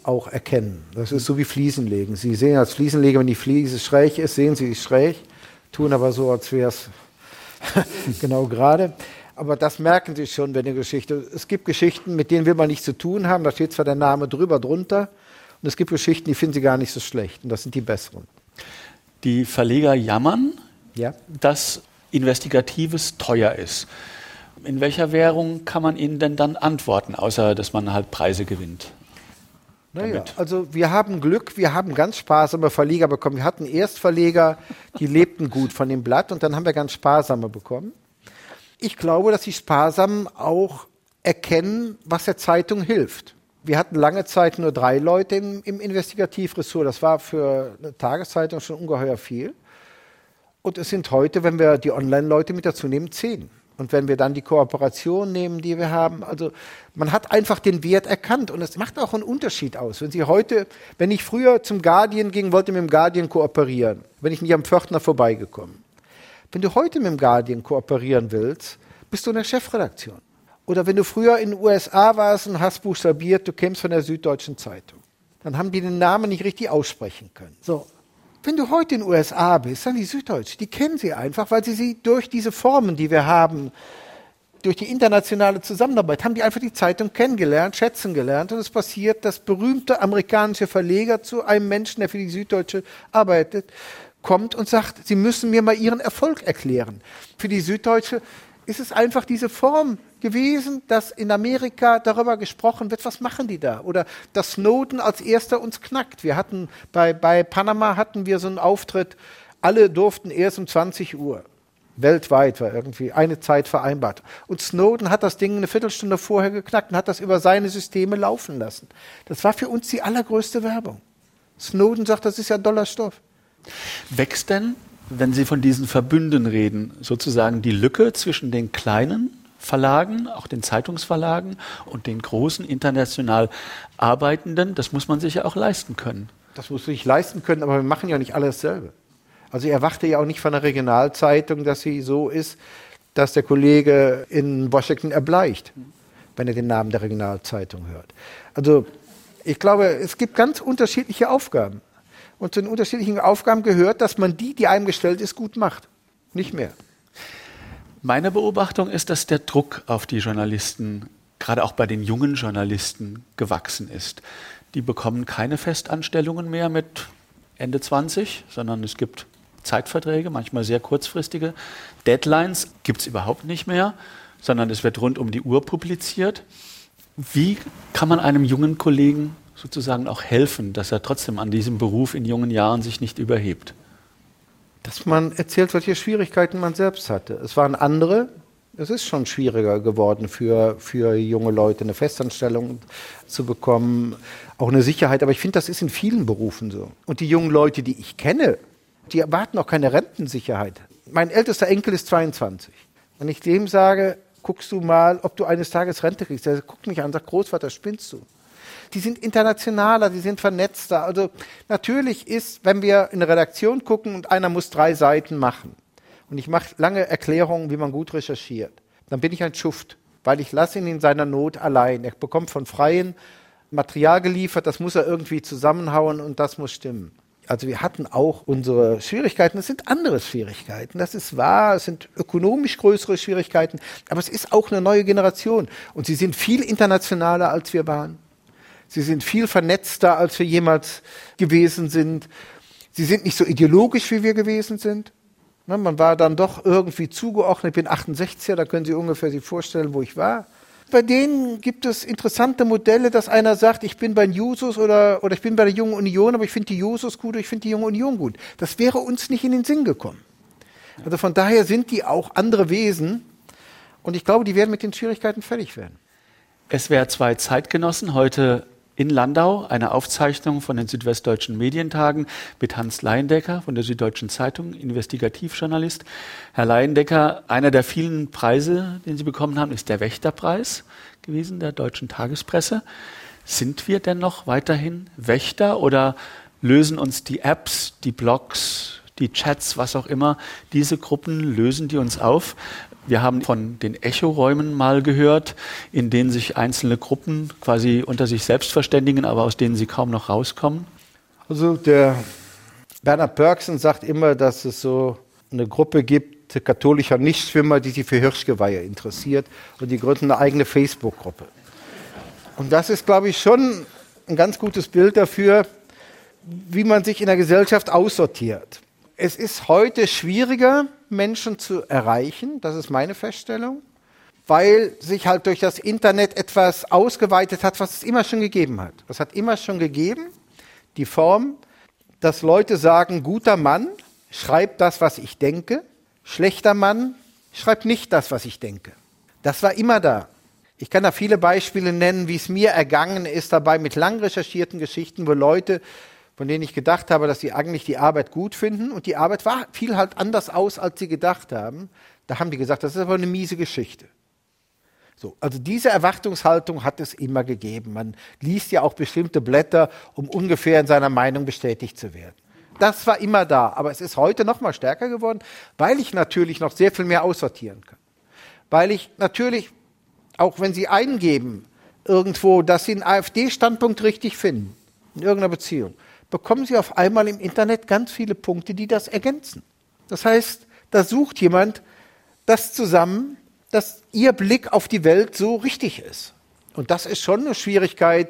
auch erkennen. Das ist so wie Fliesenlegen. Sie sehen als Fliesenleger, wenn die Fliese schräg ist, sehen Sie schräg, tun aber so, als wäre es genau gerade. Aber das merken Sie schon, wenn eine Geschichte. Es gibt Geschichten, mit denen will man nichts zu tun haben. Da steht zwar der Name drüber, drunter. Und es gibt Geschichten, die finden Sie gar nicht so schlecht. Und das sind die besseren.
Die Verleger jammern,
ja?
dass Investigatives teuer ist. In welcher Währung kann man Ihnen denn dann antworten, außer dass man halt Preise gewinnt?
Naja, also wir haben Glück, wir haben ganz sparsame Verleger bekommen. Wir hatten erst Verleger, die lebten gut von dem Blatt und dann haben wir ganz sparsame bekommen. Ich glaube, dass die Sparsamen auch erkennen, was der Zeitung hilft. Wir hatten lange Zeit nur drei Leute im, im Investigativressort. Das war für eine Tageszeitung schon ungeheuer viel. Und es sind heute, wenn wir die Online-Leute mit dazu nehmen, zehn. Und wenn wir dann die Kooperation nehmen, die wir haben, also man hat einfach den Wert erkannt und es macht auch einen Unterschied aus. Wenn Sie heute, wenn ich früher zum Guardian ging, wollte mit dem Guardian kooperieren, wenn ich nicht am Pförtner vorbeigekommen. Wenn du heute mit dem Guardian kooperieren willst, bist du in der Chefredaktion. Oder wenn du früher in den U S A warst und hast buchstabiert, du kämst von der Süddeutschen Zeitung. Dann haben die den Namen nicht richtig aussprechen können. So. Wenn du heute in den U S A bist, dann die Süddeutsche, die kennen sie einfach, weil sie sie durch diese Formen, die wir haben, durch die internationale Zusammenarbeit, haben die einfach die Zeitung kennengelernt, schätzen gelernt. Und es passiert, dass berühmte amerikanische Verleger zu einem Menschen, der für die Süddeutsche arbeitet, kommt und sagt, sie müssen mir mal ihren Erfolg erklären. Für die Süddeutsche ist es einfach diese Form gewesen, dass in Amerika darüber gesprochen wird, was machen die da? Oder dass Snowden als erster uns knackt. Wir hatten bei, bei Panama hatten wir so einen Auftritt, alle durften erst um zwanzig Uhr. Weltweit war irgendwie eine Zeit vereinbart. Und Snowden hat das Ding eine Viertelstunde vorher geknackt und hat das über seine Systeme laufen lassen. Das war für uns die allergrößte Werbung. Snowden sagt, das ist ja Dollarstoff.
Wächst denn, wenn Sie von diesen Verbünden reden, sozusagen die Lücke zwischen den kleinen Verlagen, auch den Zeitungsverlagen und den großen international Arbeitenden? Das muss man sich ja auch leisten können.
Das muss man sich leisten können, aber wir machen ja nicht alles dasselbe. Also ich erwarte ja auch nicht von der Regionalzeitung, dass sie so ist, dass der Kollege in Washington erbleicht, wenn er den Namen der Regionalzeitung hört. Also ich glaube, es gibt ganz unterschiedliche Aufgaben. Und zu den unterschiedlichen Aufgaben gehört, dass man die, die einem gestellt ist, gut macht. Nicht mehr.
Meine Beobachtung ist, dass der Druck auf die Journalisten, gerade auch bei den jungen Journalisten, gewachsen ist. Die bekommen keine Festanstellungen mehr mit Ende zwanzig, sondern es gibt Zeitverträge, manchmal sehr kurzfristige. Deadlines gibt es überhaupt nicht mehr, sondern es wird rund um die Uhr publiziert. Wie kann man einem jungen Kollegen sozusagen auch helfen, dass er trotzdem an diesem Beruf in jungen Jahren sich nicht überhebt?
Dass man erzählt, welche Schwierigkeiten man selbst hatte. Es waren andere. Es ist schon schwieriger geworden für, für junge Leute, eine Festanstellung zu bekommen, auch eine Sicherheit. Aber ich finde, das ist in vielen Berufen so. Und die jungen Leute, die ich kenne, die erwarten auch keine Rentensicherheit. Mein ältester Enkel ist zweiundzwanzig. Wenn ich dem sage, guckst du mal, ob du eines Tages Rente kriegst, der guckt mich an und sagt, Großvater, spinnst du? Die sind internationaler, die sind vernetzter. Also natürlich ist, wenn wir in eine Redaktion gucken und einer muss drei Seiten machen und ich mache lange Erklärungen, wie man gut recherchiert, dann bin ich ein Schuft, weil ich lasse ihn in seiner Not allein. Er bekommt von Freien Material geliefert, das muss er irgendwie zusammenhauen und das muss stimmen. Also wir hatten auch unsere Schwierigkeiten, es sind andere Schwierigkeiten, das ist wahr, es sind ökonomisch größere Schwierigkeiten, aber es ist auch eine neue Generation und sie sind viel internationaler, als wir waren. Sie sind viel vernetzter, als wir jemals gewesen sind. Sie sind nicht so ideologisch, wie wir gewesen sind. Ne, man war dann doch irgendwie zugeordnet. Ich bin achtundsechziger, da können Sie ungefähr sich vorstellen, wo ich war. Bei denen gibt es interessante Modelle, dass einer sagt, ich bin bei den Jusos oder, oder ich bin bei der Jungen Union, aber ich finde die Jusos gut oder ich finde die Junge Union gut. Das wäre uns nicht in den Sinn gekommen. Also von daher sind die auch andere Wesen. Und ich glaube, die werden mit den Schwierigkeiten fertig werden.
S W R zwei Zeitgenossen heute in Landau, eine Aufzeichnung von den Südwestdeutschen Medientagen mit Hans Leyendecker von der Süddeutschen Zeitung, Investigativjournalist. Herr Leyendecker, einer der vielen Preise, den Sie bekommen haben, ist der Wächterpreis gewesen, der deutschen Tagespresse. Sind wir denn noch weiterhin Wächter oder lösen uns die Apps, die Blogs, die Chats, was auch immer, diese Gruppen lösen die uns auf? Wir haben von den Echoräumen mal gehört, in denen sich einzelne Gruppen quasi unter sich selbst verständigen, aber aus denen sie kaum noch rauskommen.
Also der Bernhard Pörksen sagt immer, dass es so eine Gruppe gibt, katholischer Nichtschwimmer, die sich für Hirschgeweihe interessiert, und die gründen eine eigene Facebook-Gruppe. Und das ist, glaube ich, schon ein ganz gutes Bild dafür, wie man sich in der Gesellschaft aussortiert. Es ist heute schwieriger, Menschen zu erreichen, das ist meine Feststellung, weil sich halt durch das Internet etwas ausgeweitet hat, was es immer schon gegeben hat. Es hat immer schon gegeben, die Form, dass Leute sagen, guter Mann, schreib das, was ich denke, schlechter Mann, schreib nicht das, was ich denke. Das war immer da. Ich kann da viele Beispiele nennen, wie es mir ergangen ist dabei mit lang recherchierten Geschichten, wo Leute, von denen ich gedacht habe, dass sie eigentlich die Arbeit gut finden, und die Arbeit war, fiel halt anders aus, als sie gedacht haben. Da haben die gesagt, das ist aber eine miese Geschichte. So, also diese Erwartungshaltung hat es immer gegeben. Man liest ja auch bestimmte Blätter, um ungefähr in seiner Meinung bestätigt zu werden. Das war immer da, aber es ist heute noch mal stärker geworden, weil ich natürlich noch sehr viel mehr aussortieren kann. Weil ich natürlich, auch wenn Sie eingeben irgendwo, dass Sie einen AfD-Standpunkt richtig finden, in irgendeiner Beziehung, bekommen Sie auf einmal im Internet ganz viele Punkte, die das ergänzen. Das heißt, da sucht jemand das zusammen, dass Ihr Blick auf die Welt so richtig ist. Und das ist schon eine Schwierigkeit,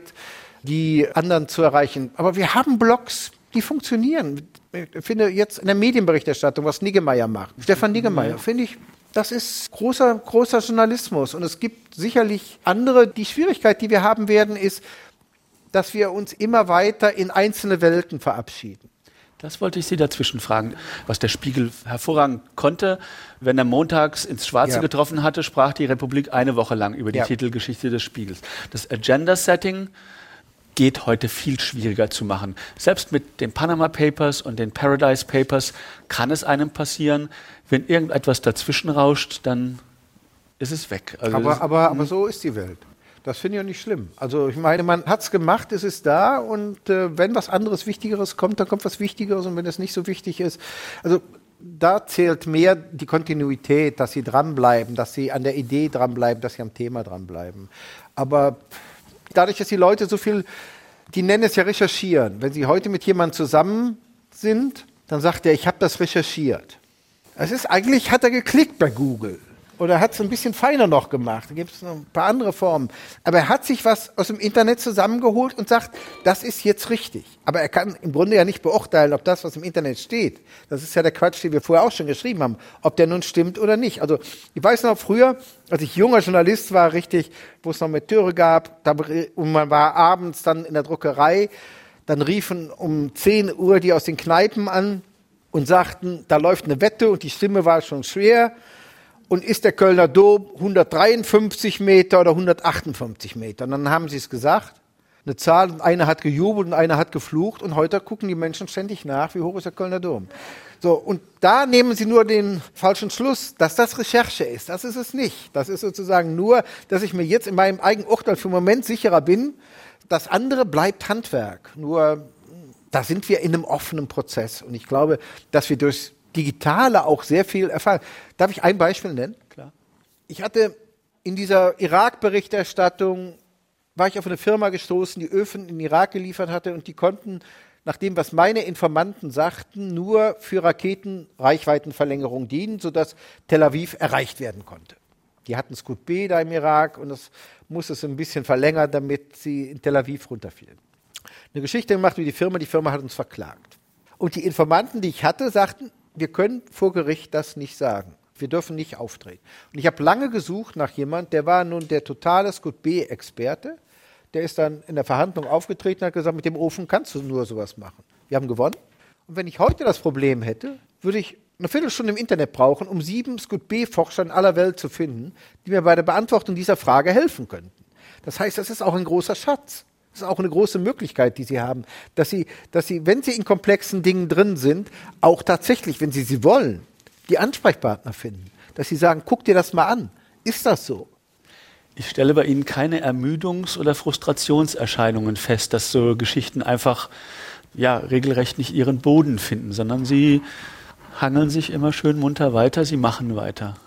die anderen zu erreichen. Aber wir haben Blogs, die funktionieren. Ich finde jetzt in der Medienberichterstattung, was Niggemeier macht, Stefan Niggemeier, finde ich, das ist großer, großer Journalismus. Und es gibt sicherlich andere. Die Schwierigkeit, die wir haben werden, ist, dass wir uns immer weiter in einzelne Welten verabschieden.
Das wollte ich Sie dazwischen fragen, was der Spiegel hervorragend konnte. Wenn er montags ins Schwarze ja. getroffen hatte, sprach die Republik eine Woche lang über die ja. Titelgeschichte des Spiegels. Das Agenda-Setting geht heute viel schwieriger zu machen. Selbst mit den Panama Papers und den Paradise Papers kann es einem passieren, wenn irgendetwas dazwischen rauscht, dann ist es weg. Also
aber, aber, aber so ist die Welt. Das finde ich auch nicht schlimm. Also ich meine, man hat es gemacht, es ist da, und äh, wenn was anderes, Wichtigeres kommt, dann kommt was Wichtigeres, und wenn es nicht so wichtig ist, also da zählt mehr die Kontinuität, dass sie dranbleiben, dass sie an der Idee dranbleiben, dass sie am Thema dranbleiben. Aber dadurch, dass die Leute so viel, die nennen es ja recherchieren. Wenn sie heute mit jemandem zusammen sind, dann sagt er, ich habe das recherchiert. Es ist eigentlich, hat er geklickt bei Google. Oder hat es ein bisschen feiner noch gemacht. Da gibt es noch ein paar andere Formen. Aber er hat sich was aus dem Internet zusammengeholt und sagt, das ist jetzt richtig. Aber er kann im Grunde ja nicht beurteilen, ob das, was im Internet steht, das ist ja der Quatsch, den wir vorher auch schon geschrieben haben, ob der nun stimmt oder nicht. Also ich weiß noch früher, als ich junger Journalist war, richtig, wo es noch Metteure gab, da, und man war abends dann in der Druckerei, dann riefen um zehn Uhr die aus den Kneipen an und sagten, da läuft eine Wette, und die Stimme war schon schwer. Und ist der Kölner Dom hundertdreiundfünfzig Meter oder hundertachtundfünfzig Meter? Und dann haben sie es gesagt, eine Zahl, und einer hat gejubelt und einer hat geflucht, und heute gucken die Menschen ständig nach, wie hoch ist der Kölner Dom. So, und da nehmen sie nur den falschen Schluss, dass das Recherche ist. Das ist es nicht. Das ist sozusagen nur, dass ich mir jetzt in meinem eigenen Urteil für den Moment sicherer bin. Das andere bleibt Handwerk. Nur, da sind wir in einem offenen Prozess. Und ich glaube, dass wir durch Digitale auch sehr viel erfahren. Darf ich ein Beispiel nennen?
Klar.
Ich hatte in dieser Irak-Berichterstattung, war ich auf eine Firma gestoßen, die Öfen in den Irak geliefert hatte, und die konnten, nach dem, was meine Informanten sagten, nur für Raketenreichweitenverlängerung dienen, sodass Tel Aviv erreicht werden konnte. Die hatten Scud B da im Irak, und das musste es ein bisschen verlängern, damit sie in Tel Aviv runterfielen. Eine Geschichte gemacht wie die Firma, die Firma hat uns verklagt. Und die Informanten, die ich hatte, sagten, wir können vor Gericht das nicht sagen. Wir dürfen nicht auftreten. Und ich habe lange gesucht nach jemand, der war nun der totale Scud B-Experte. Der ist dann in der Verhandlung aufgetreten und hat gesagt, mit dem Ofen kannst du nur sowas machen. Wir haben gewonnen. Und wenn ich heute das Problem hätte, würde ich eine Viertelstunde im Internet brauchen, um sieben Scud B-Forscher in aller Welt zu finden, die mir bei der Beantwortung dieser Frage helfen könnten. Das heißt, das ist auch ein großer Schatz. Das ist auch eine große Möglichkeit, die Sie haben, dass Sie, dass Sie, wenn Sie in komplexen Dingen drin sind, auch tatsächlich, wenn Sie sie wollen, die Ansprechpartner finden. Dass Sie sagen, guck dir das mal an. Ist das so?
Ich stelle bei Ihnen keine Ermüdungs- oder Frustrationserscheinungen fest, dass so Geschichten einfach ja, regelrecht nicht ihren Boden finden, sondern Sie hangeln sich immer schön munter weiter, Sie machen weiter.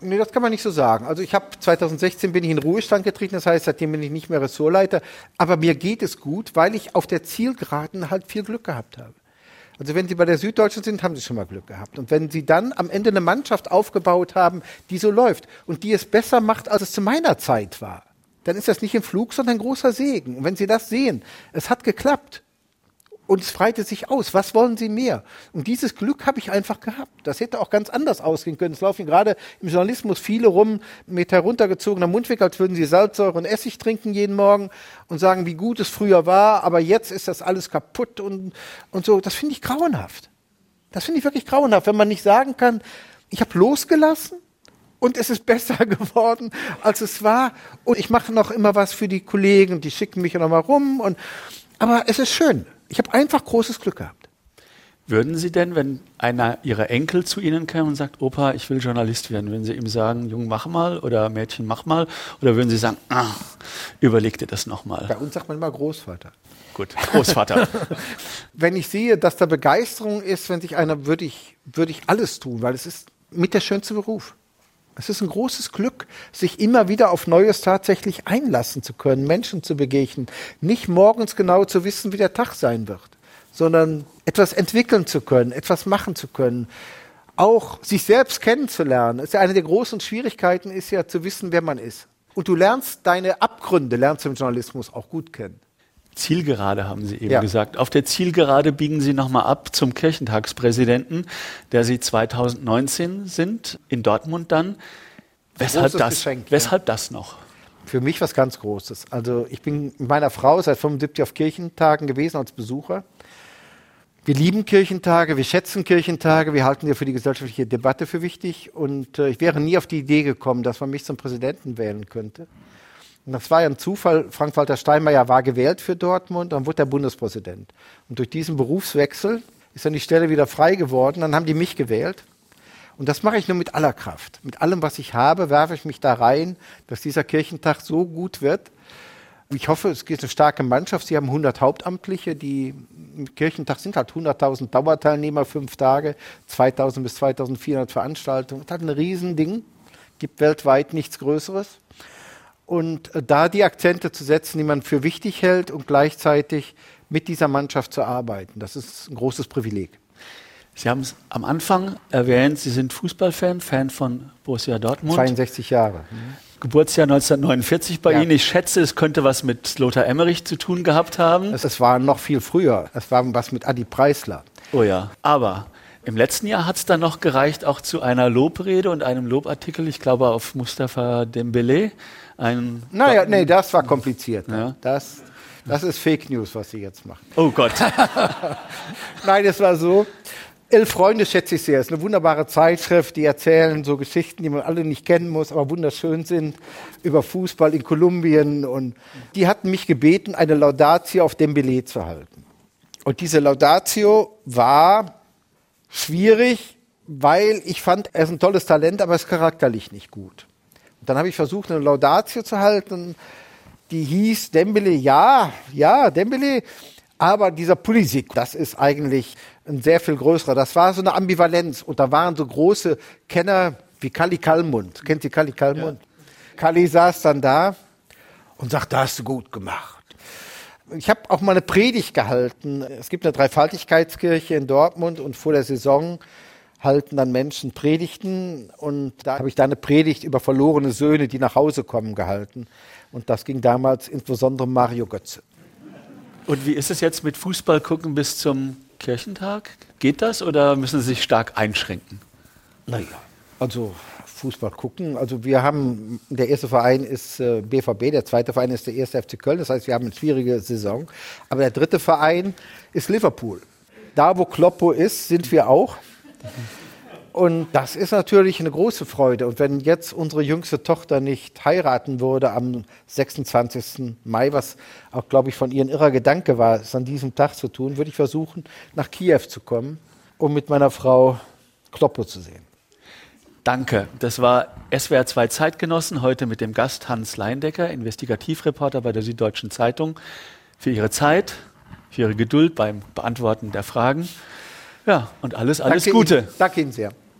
Nee, das kann man nicht so sagen. Also ich habe zweitausendsechzehn bin ich in den Ruhestand getreten, das heißt, seitdem bin ich nicht mehr Ressortleiter. Aber mir geht es gut, weil ich auf der Zielgeraden halt viel Glück gehabt habe. Also wenn Sie bei der Süddeutschen sind, haben Sie schon mal Glück gehabt. Und wenn Sie dann am Ende eine Mannschaft aufgebaut haben, die so läuft und die es besser macht, als es zu meiner Zeit war, dann ist das nicht ein Flug, sondern ein großer Segen. Und wenn Sie das sehen, es hat geklappt. Und es breitet sich aus. Was wollen Sie mehr? Und dieses Glück habe ich einfach gehabt. Das hätte auch ganz anders ausgehen können. Es laufen gerade im Journalismus viele rum mit heruntergezogener Mundwinkel, als würden sie Salzsäure und Essig trinken jeden Morgen und sagen, wie gut es früher war, aber jetzt ist das alles kaputt und, und so. Das finde ich grauenhaft. Das finde ich wirklich grauenhaft, wenn man nicht sagen kann, ich habe losgelassen und es ist besser geworden, als es war. Und ich mache noch immer was für die Kollegen, die schicken mich noch mal rum. Und, aber es ist schön. Ich habe einfach großes Glück gehabt.
Würden Sie denn, wenn einer Ihrer Enkel zu Ihnen käme und sagt, Opa, ich will Journalist werden, würden Sie ihm sagen, Jung, mach mal oder Mädchen, mach mal? Oder würden Sie sagen, ah, überleg dir das nochmal?
Bei uns sagt man immer Großvater.
Gut, Großvater.
Wenn ich sehe, dass da Begeisterung ist, wenn sich einer, würde ich, würde ich alles tun, weil es ist mit der schönste Beruf. Es ist ein großes Glück, sich immer wieder auf Neues tatsächlich einlassen zu können, Menschen zu begegnen, nicht morgens genau zu wissen, wie der Tag sein wird, sondern etwas entwickeln zu können, etwas machen zu können, auch sich selbst kennenzulernen. Das ist ja eine der großen Schwierigkeiten, ist ja zu wissen, wer man ist. Und du lernst deine Abgründe, lernst du im Journalismus auch gut kennen.
Zielgerade, haben Sie eben
ja.
gesagt. Auf der Zielgerade biegen Sie nochmal ab zum Kirchentagspräsidenten, der Sie zweitausendneunzehn sind, in Dortmund dann. Weshalb, das,
Geschenk,
weshalb
ja.
das noch?
Für mich was ganz Großes. Also ich bin mit meiner Frau seit fünfundsiebzig auf Kirchentagen gewesen als Besucher. Wir lieben Kirchentage, wir schätzen Kirchentage, wir halten sie für die gesellschaftliche Debatte für wichtig. Und äh, ich wäre nie auf die Idee gekommen, dass man mich zum Präsidenten wählen könnte. Und das war ja ein Zufall. Frank-Walter Steinmeier war gewählt für Dortmund, dann wurde er Bundespräsident. Und durch diesen Berufswechsel ist dann die Stelle wieder frei geworden. Dann haben die mich gewählt. Und das mache ich nur mit aller Kraft. Mit allem, was ich habe, werfe ich mich da rein, dass dieser Kirchentag so gut wird. Ich hoffe, es gibt eine starke Mannschaft. Sie haben hundert Hauptamtliche, die im Kirchentag sind halt hunderttausend Dauerteilnehmer, fünf Tage, zweitausend bis zweitausendvierhundert Veranstaltungen. Das ist halt ein Riesending. Gibt weltweit nichts Größeres. Und da die Akzente zu setzen, die man für wichtig hält und gleichzeitig mit dieser Mannschaft zu arbeiten, das ist ein großes Privileg.
Sie haben es am Anfang erwähnt, Sie sind Fußballfan, Fan von Borussia Dortmund.
zweiundsechzig Jahre. Mhm.
Geburtsjahr neunzehnhundertneunundvierzig bei
ja.
Ihnen. Ich schätze, es könnte was mit Lothar Emmerich zu tun gehabt haben.
Es, es war noch viel früher. Es war was mit Adi Preisler.
Oh ja, aber im letzten Jahr hat es dann noch gereicht, auch zu einer Lobrede und einem Lobartikel, ich glaube auf Mustafa Dembélé. Ein
naja, nee, das war kompliziert. Ne?
Ja.
Das, das ist Fake News, was Sie jetzt machen.
Oh Gott.
Nein, es war so. Elf Freunde schätze ich sehr. Es ist eine wunderbare Zeitschrift, die erzählen so Geschichten, die man alle nicht kennen muss, aber wunderschön sind, über Fußball in Kolumbien. Und die hatten mich gebeten, eine Laudatio auf Dembélé zu halten. Und diese Laudatio war schwierig, weil ich fand, er ist ein tolles Talent, aber er ist charakterlich nicht gut. Und dann habe ich versucht, eine Laudatio zu halten, die hieß Dembélé, ja, ja, Dembélé, aber dieser Pulisic, das ist eigentlich ein sehr viel größerer. Das war so eine Ambivalenz. Und da waren so große Kenner wie Kalli Kallmund. Kennt ihr Kalli Kallmund? Ja. Kalli saß dann da und sagt, da hast du gut gemacht. Ich habe auch mal eine Predigt gehalten. Es gibt eine Dreifaltigkeitskirche in Dortmund und vor der Saison halten dann Menschen Predigten. Und da habe ich da eine Predigt über verlorene Söhne, die nach Hause kommen, gehalten. Und das ging damals insbesondere um Mario Götze.
Und wie ist es jetzt mit Fußball gucken bis zum Kirchentag? Geht das oder müssen Sie sich stark einschränken?
Naja, also Fußball gucken. Also wir haben, der erste Verein ist äh, B V B, der zweite Verein ist der erste F C Köln. Das heißt, wir haben eine schwierige Saison. Aber der dritte Verein ist Liverpool. Da, wo Kloppo ist, sind wir auch. Und das ist natürlich eine große Freude. Und wenn jetzt unsere jüngste Tochter nicht heiraten würde am sechsundzwanzigsten Mai, was auch, glaube ich, von ihr ein irrer Gedanke war, es an diesem Tag zu tun, würde ich versuchen, nach Kiew zu kommen, um mit meiner Frau Kloppo zu sehen.
Danke. Das war S W R zwei Zeitgenossen, heute mit dem Gast Hans Leindecker, Investigativreporter bei der Süddeutschen Zeitung, für Ihre Zeit, für Ihre Geduld beim Beantworten der Fragen. Ja, und alles, alles
Danke
Gute.
Ihnen. Danke Ihnen sehr.